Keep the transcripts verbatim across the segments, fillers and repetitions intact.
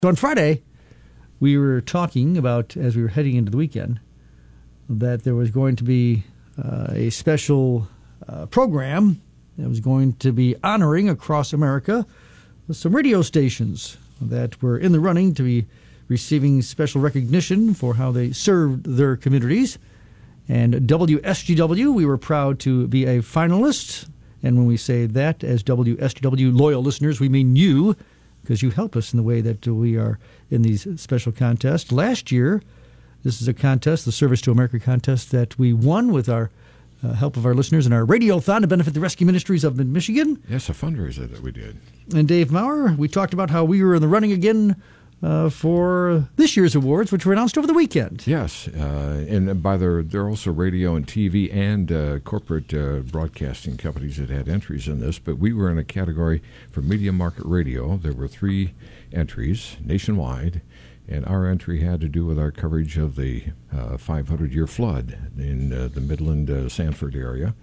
So on Friday, we were talking about, as we were heading into the weekend, that there was going to be uh, a special uh, program that was going to be honoring across America some radio stations that were in the running to be receiving special recognition for how they served their communities. And W S G W, we were proud to be a finalist. And when we say that, as W S G W loyal listeners, we mean you, because you help us in the way that we are in these special contests. Last year, this is a contest, the Service to America contest, that we won with our uh, help of our listeners in our Radiothon to benefit the Rescue Ministries of Mid-Michigan. Yes, a fundraiser that we did. And Dave Maurer, we talked about how we were in the running again uh, for this year's awards, which were announced over the weekend. Yes, uh, and by their, there are also radio and T V and uh, corporate uh, broadcasting companies that had entries in this, but we were in a category for media market radio. There were three entries nationwide, and our entry had to do with our coverage of the uh, five hundred year flood in uh, the Midland, uh, Sanford area.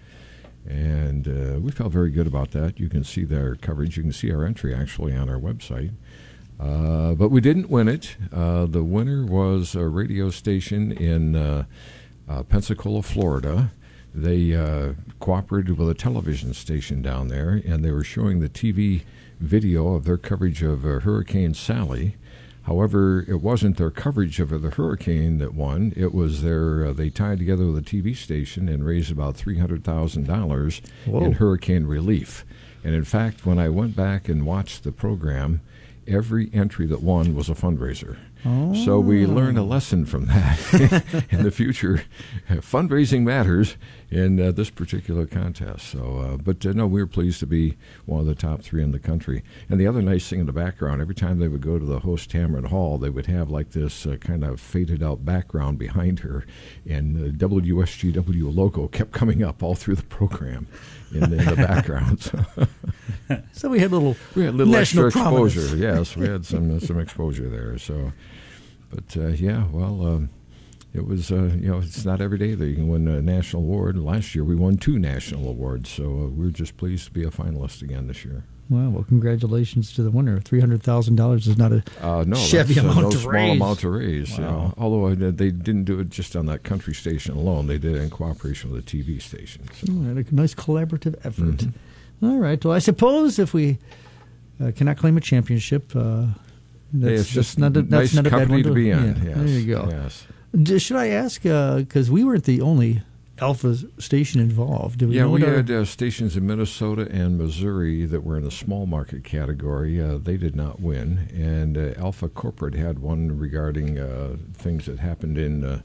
And uh, we felt very good about that. You can see their coverage. You can see our entry actually on our website. Uh, but we didn't win it. Uh, the winner was a radio station in uh, uh, Pensacola, Florida. They uh, cooperated with a television station down there, and they were showing the T V video of their coverage of uh, Hurricane Sally. However, it wasn't their coverage of the hurricane that won. It was their, uh, they tied together with a T V station and raised about three hundred thousand dollars in hurricane relief. And in fact, when I went back and watched the program, every entry that won was a fundraiser. Oh. So we learned a lesson from that in the future. Fundraising matters in uh, this particular contest. So, uh, but uh, no, we were pleased to be one of the top three in the country. And the other nice thing in the background, every time they would go to the host Tamron Hall, they would have like this uh, kind of faded out background behind her, and the W S G W logo kept coming up all through the program in, in the background. So, so we had a little we had a little national extra exposure. prominence. Yes, we had some uh, some exposure there. So. But, uh, yeah, well, um, it was, uh, you know, it's not every day that you can win a national award. Last year we won two national awards, so uh, we're just pleased to be a finalist again this year. Well, well, congratulations to the winner. three hundred thousand dollars is not a uh, no, shabby that's, amount uh, no to small raise. amount to raise. Wow. You know, although uh, they didn't do it just on that country station alone. They did it in cooperation with a T V station. So. All right, a nice collaborative effort. Mm-hmm. All right, well, I suppose if we uh, cannot claim a championship... Uh, That's, hey, it's just not a, that's nice not a bad company one to be in. Yeah, Yes, there you go. Yes. D- should I ask, because uh, we weren't the only Alpha station involved. Did we yeah, know we our... had uh, stations in Minnesota and Missouri that were in the small market category. Uh, they did not win. And uh, Alpha Corporate had one regarding uh, things that happened in, uh,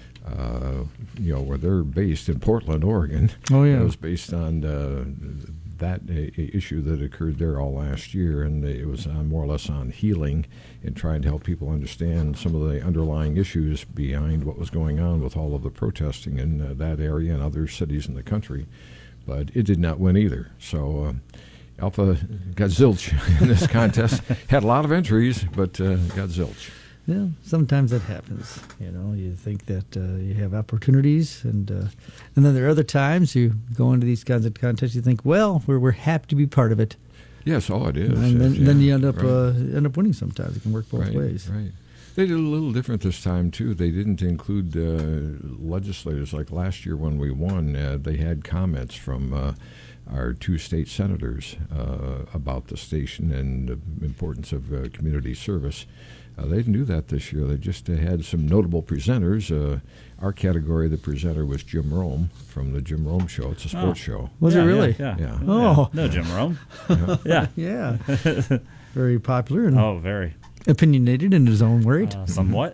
uh, you know, where they're based in Portland, Oregon. Oh, yeah. It was based on uh, that a, a issue that occurred there all last year, and it was on, more or less on healing and trying to help people understand some of the underlying issues behind what was going on with all of the protesting in uh, that area and other cities in the country. But it did not win either. So uh, Alpha got zilch in this contest. Had a lot of entries, but uh, got zilch. Yeah, sometimes that happens. You know, you think that uh, you have opportunities, and uh, and then there are other times you go into these kinds of contests. You think, well, we're we're happy to be part of it. Yes, oh, it is. And then, yeah, then you end up right. uh, end up winning. Sometimes it can work both right, ways. Right. They did a little different this time too. They didn't include uh, legislators like last year when we won. Uh, they had comments from uh, our two state senators uh, about the station and the importance of uh, community service. Uh, they didn't do that this year. They just uh, had some notable presenters. Uh, our category, the presenter was Jim Rome from the Jim Rome Show. It's a sports oh. show. Was yeah, it really? Yeah. yeah. yeah. Oh, no, Jim Rome. Yeah. yeah. Yeah. Very popular and oh, very opinionated in his own way. Uh, somewhat.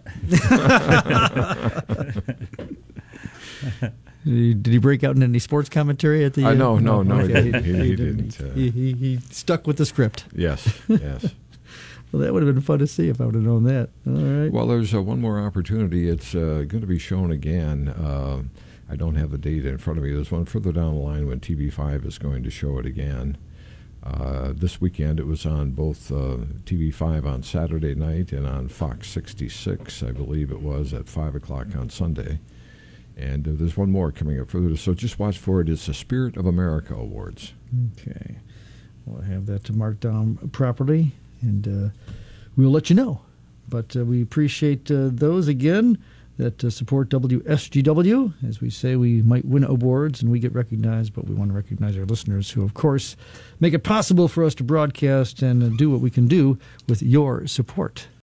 Did he, did he break out in any sports commentary at the Uh, end? no, no, no, he okay. didn't. He, he didn't. Uh, He, he, he stuck with the script. yes, yes. Well, that would have been fun to see if I would have known that. All right. Well, there's uh, one more opportunity. It's uh, going to be shown again. Uh, I don't have the date in front of me. There's one further down the line when T V five is going to show it again. Uh, this weekend it was on both uh, T V five on Saturday night and on Fox sixty-six, I believe it was, at five o'clock on Sunday. And uh, there's one more coming up further. So just watch for it. It's the Spirit of America Awards. Okay. Well, I have that to mark down properly, and uh, we'll let you know But uh, we appreciate uh, those, again, that uh, support W S G W. As we say, we might win awards and we get recognized, but we want to recognize our listeners who, of course, make it possible for us to broadcast and uh, do what we can do with your support.